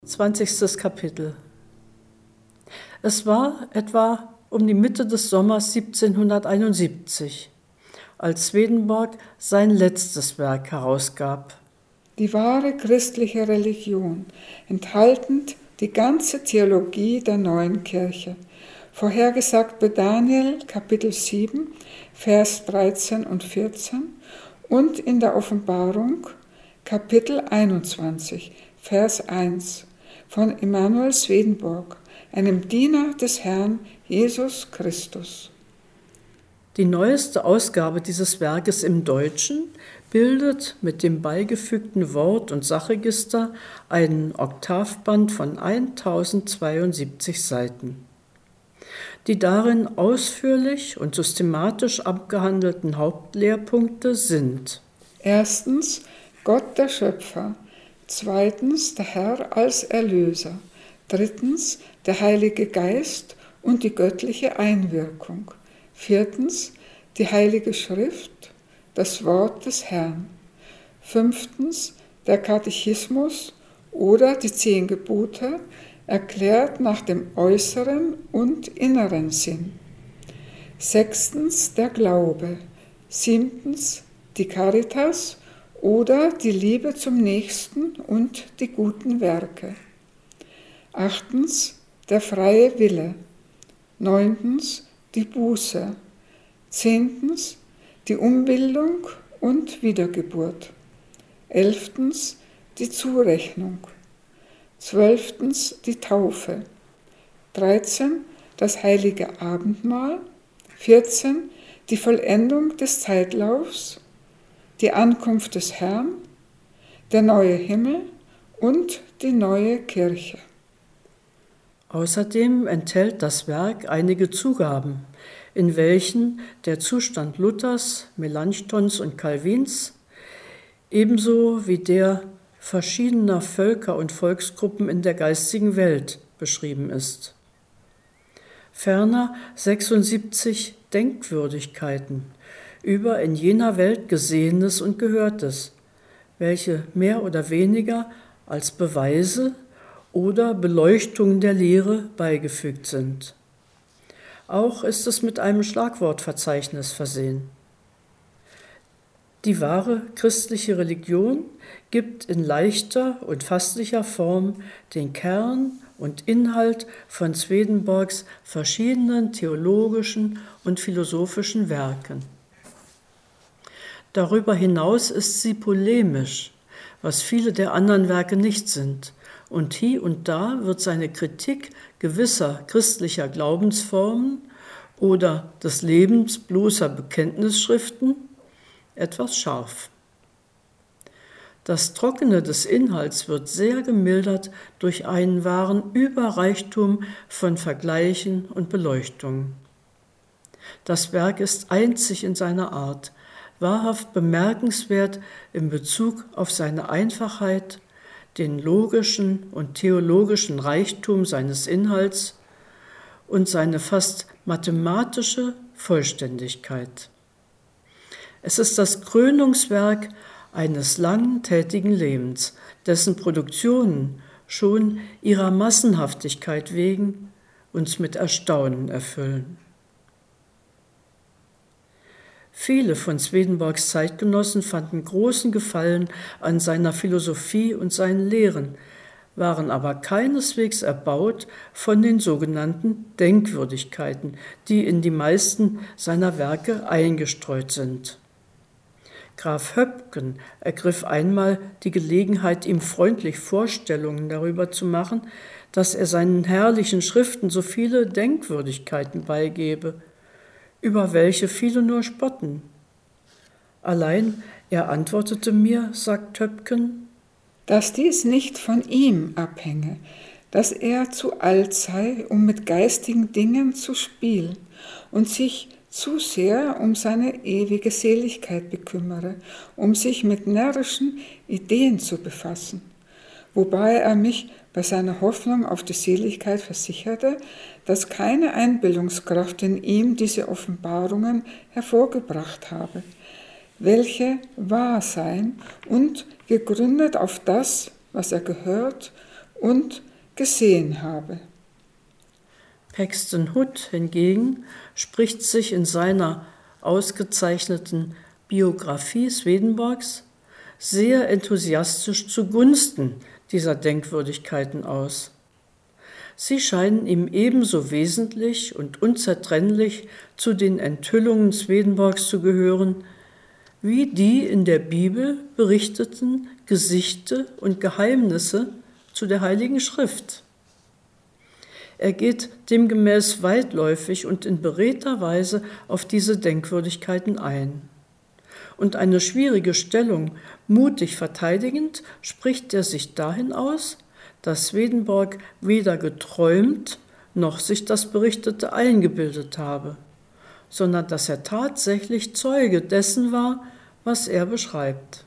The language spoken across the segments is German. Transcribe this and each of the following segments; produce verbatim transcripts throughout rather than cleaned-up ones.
Zwanzigstes Kapitel. Es war etwa um die Mitte des Sommers siebzehnhunderteinundsiebzig, als Swedenborg sein letztes Werk herausgab. Die wahre christliche Religion, enthaltend die ganze Theologie der neuen Kirche, vorhergesagt bei Daniel Kapitel sieben, Vers dreizehn und vierzehn und in der Offenbarung Kapitel einundzwanzig, Vers eins von Emanuel Swedenborg, einem Diener des Herrn Jesus Christus. Die neueste Ausgabe dieses Werkes im Deutschen bildet mit dem beigefügten Wort- und Sachregister einen Oktavband von tausendzweiundsiebzig Seiten. Die darin ausführlich und systematisch abgehandelten Hauptlehrpunkte sind: Erstens Gott der Schöpfer, zweitens der Herr als Erlöser, drittens der Heilige Geist und die göttliche Einwirkung, viertens die Heilige Schrift, das Wort des Herrn, fünftens der Katechismus oder die zehn Gebote, erklärt nach dem äußeren und inneren Sinn, sechstens der Glaube, siebtens die Caritas oder die Liebe zum Nächsten und die guten Werke, achtens der freie Wille, neuntens die Buße, zehntens die Umbildung und Wiedergeburt, elftens die Zurechnung, zwölftens die Taufe, dreizehn das heilige Abendmahl, vierzehn die Vollendung des Zeitlaufs, die Ankunft des Herrn, der neue Himmel und die neue Kirche. Außerdem enthält das Werk einige Zugaben, in welchen der Zustand Luthers, Melanchthons und Calvins ebenso wie der verschiedener Völker und Volksgruppen in der geistigen Welt beschrieben ist. Ferner sechsundsiebzig Denkwürdigkeiten über in jener Welt Gesehenes und Gehörtes, welche mehr oder weniger als Beweise oder Beleuchtungen der Lehre beigefügt sind. Auch ist es mit einem Schlagwortverzeichnis versehen. Die wahre christliche Religion gibt in leichter und fasslicher Form den Kern und Inhalt von Swedenborgs verschiedenen theologischen und philosophischen Werken. Darüber hinaus ist sie polemisch, was viele der anderen Werke nicht sind, und hier und da wird seine Kritik gewisser christlicher Glaubensformen oder des Lebens bloßer Bekenntnisschriften etwas scharf. Das Trockene des Inhalts wird sehr gemildert durch einen wahren Überreichtum von Vergleichen und Beleuchtungen. Das Werk ist einzig in seiner Art, wahrhaft bemerkenswert in Bezug auf seine Einfachheit, den logischen und theologischen Reichtum seines Inhalts und seine fast mathematische Vollständigkeit. Es ist das Krönungswerk eines langen tätigen Lebens, dessen Produktionen schon ihrer Massenhaftigkeit wegen uns mit Erstaunen erfüllen. Viele von Swedenborgs Zeitgenossen fanden großen Gefallen an seiner Philosophie und seinen Lehren, waren aber keineswegs erbaut von den sogenannten Denkwürdigkeiten, die in die meisten seiner Werke eingestreut sind. Graf Höpken ergriff einmal die Gelegenheit, ihm freundlich Vorstellungen darüber zu machen, dass er seinen herrlichen Schriften so viele Denkwürdigkeiten beigebe, über welche viele nur spotten. Allein er antwortete mir, sagt Höpken, dass dies nicht von ihm abhänge, dass er zu alt sei, um mit geistigen Dingen zu spielen und sich zu sehr um seine ewige Seligkeit bekümmere, um sich mit närrischen Ideen zu befassen, wobei er mich bei seiner Hoffnung auf die Seligkeit versicherte, dass keine Einbildungskraft in ihm diese Offenbarungen hervorgebracht habe, welche wahr seien und gegründet auf das, was er gehört und gesehen habe. Paxton Hood hingegen spricht sich in seiner ausgezeichneten Biografie Swedenborgs sehr enthusiastisch zugunsten dieser Denkwürdigkeiten aus. Sie scheinen ihm ebenso wesentlich und unzertrennlich zu den Enthüllungen Swedenborgs zu gehören, wie die in der Bibel berichteten Gesichte und Geheimnisse zu der Heiligen Schrift. Er geht demgemäß weitläufig und in beredter Weise auf diese Denkwürdigkeiten ein. Und eine schwierige Stellung mutig verteidigend spricht er sich dahin aus, dass Swedenborg weder geträumt noch sich das Berichtete eingebildet habe, sondern dass er tatsächlich Zeuge dessen war, was er beschreibt.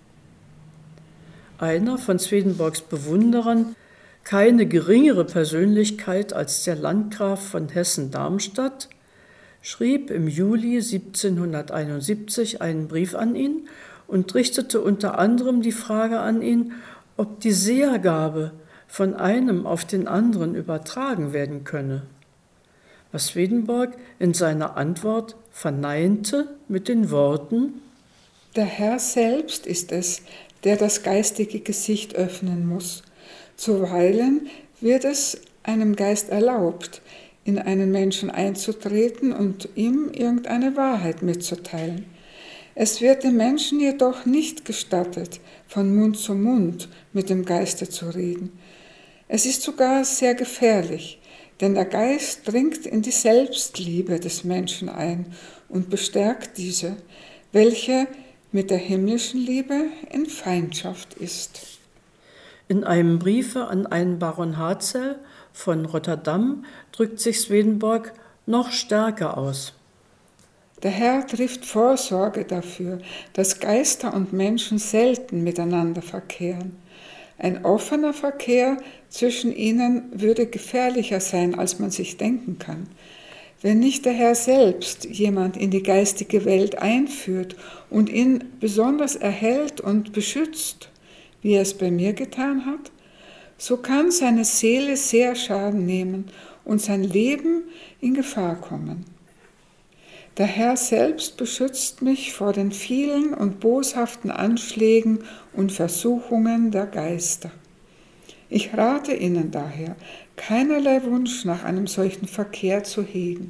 Einer von Swedenborgs Bewunderern, keine geringere Persönlichkeit als der Landgraf von Hessen-Darmstadt, schrieb im Juli siebzehnhunderteinundsiebzig einen Brief an ihn und richtete unter anderem die Frage an ihn, ob die Sehergabe von einem auf den anderen übertragen werden könne, was Swedenborg in seiner Antwort verneinte mit den Worten: Der Herr selbst ist es, der das geistige Gesicht öffnen muss. Zuweilen wird es einem Geist erlaubt, in einen Menschen einzutreten und ihm irgendeine Wahrheit mitzuteilen. Es wird dem Menschen jedoch nicht gestattet, von Mund zu Mund mit dem Geiste zu reden. Es ist sogar sehr gefährlich, denn der Geist dringt in die Selbstliebe des Menschen ein und bestärkt diese, welche mit der himmlischen Liebe in Feindschaft ist. In einem Briefe an einen Baron Hazel von Rotterdam drückt sich Swedenborg noch stärker aus. Der Herr trifft Vorsorge dafür, dass Geister und Menschen selten miteinander verkehren. Ein offener Verkehr zwischen ihnen würde gefährlicher sein, als man sich denken kann. Wenn nicht der Herr selbst jemand in die geistige Welt einführt und ihn besonders erhält und beschützt, wie er es bei mir getan hat, so kann seine Seele sehr Schaden nehmen und sein Leben in Gefahr kommen. Der Herr selbst beschützt mich vor den vielen und boshaften Anschlägen und Versuchungen der Geister. Ich rate Ihnen daher, keinerlei Wunsch nach einem solchen Verkehr zu hegen.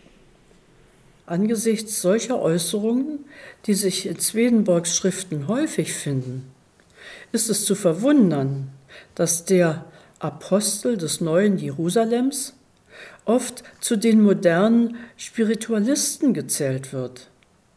Angesichts solcher Äußerungen, die sich in Swedenborgs Schriften häufig finden, ist es zu verwundern, dass der Apostel des neuen Jerusalems oft zu den modernen Spiritualisten gezählt wird.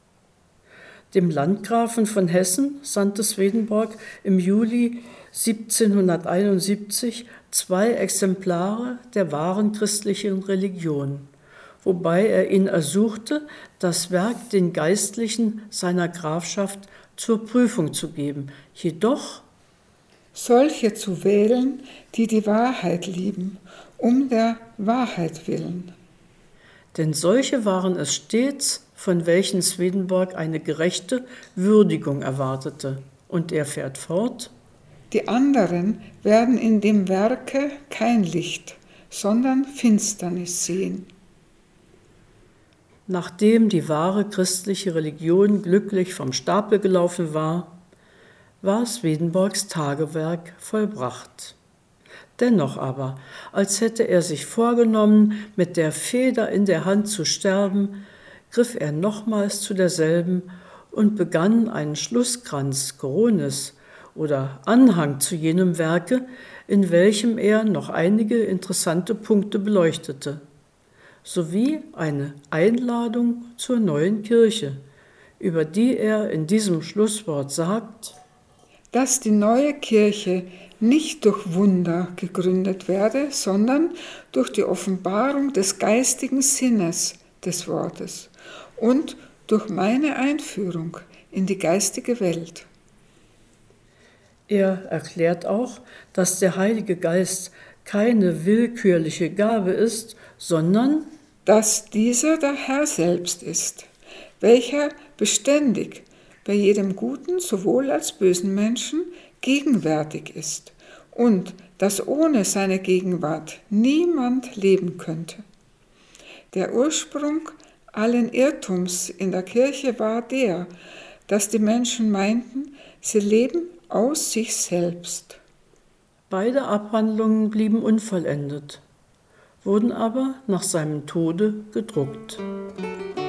Dem Landgrafen von Hessen sandte Swedenborg im Juli siebzehnhunderteinundsiebzig zwei Exemplare der wahren christlichen Religion, wobei er ihn ersuchte, das Werk den Geistlichen seiner Grafschaft zur Prüfung zu geben, jedoch solche zu wählen, die die Wahrheit lieben, um der Wahrheit willen. Denn solche waren es stets, von welchen Swedenborg eine gerechte Würdigung erwartete. Und er fährt fort: Die anderen werden in dem Werke kein Licht, sondern Finsternis sehen. Nachdem die wahre christliche Religion glücklich vom Stapel gelaufen war, war Swedenborgs Tagewerk vollbracht. Dennoch aber, als hätte er sich vorgenommen, mit der Feder in der Hand zu sterben, griff er nochmals zu derselben und begann einen Schlusskranz, Coronis oder Anhang zu jenem Werke, in welchem er noch einige interessante Punkte beleuchtete, sowie eine Einladung zur neuen Kirche, über die er in diesem Schlusswort sagt: Dass die neue Kirche nicht durch Wunder gegründet werde, sondern durch die Offenbarung des geistigen Sinnes des Wortes und durch meine Einführung in die geistige Welt. Er erklärt auch, dass der Heilige Geist keine willkürliche Gabe ist, sondern dass dieser der Herr selbst ist, welcher beständig bei jedem guten sowohl als bösen Menschen gegenwärtig ist und dass ohne seine Gegenwart niemand leben könnte. Der Ursprung allen Irrtums in der Kirche war der, dass die Menschen meinten, sie leben aus sich selbst. Beide Abhandlungen blieben unvollendet, wurden aber nach seinem Tode gedruckt.